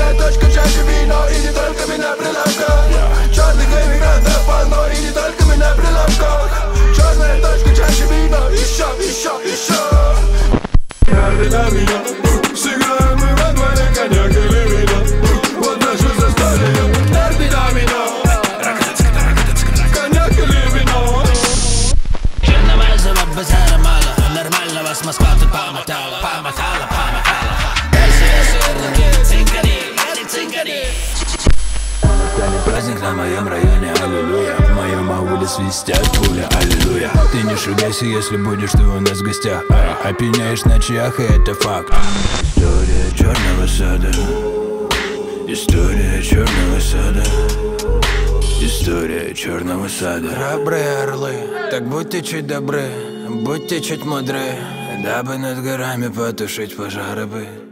Черная точка, чаще вино, и не только меня прилавка. Черных эмигрантов полно, и не только меня прилавка. Черная точка, чаще вино, еще. Карты на меня, сыграем мы во дворе, коньяк или вино. Вот наше застолье, карты на меня, коньяк или вино. Черного зовут базара мало, нормального с Москва тут помотала. Праздник на моем районе, аллилуйя. В моем ауле свистят пуля, аллилуйя. Ты не шугайся, если будешь ты у нас в гостях. Опьяняешь на чаях, и это факт. История черного сада. История черного сада. История черного сада. Храбрые орлы, так будьте чуть добры, будьте чуть мудры, дабы над горами потушить пожары бы.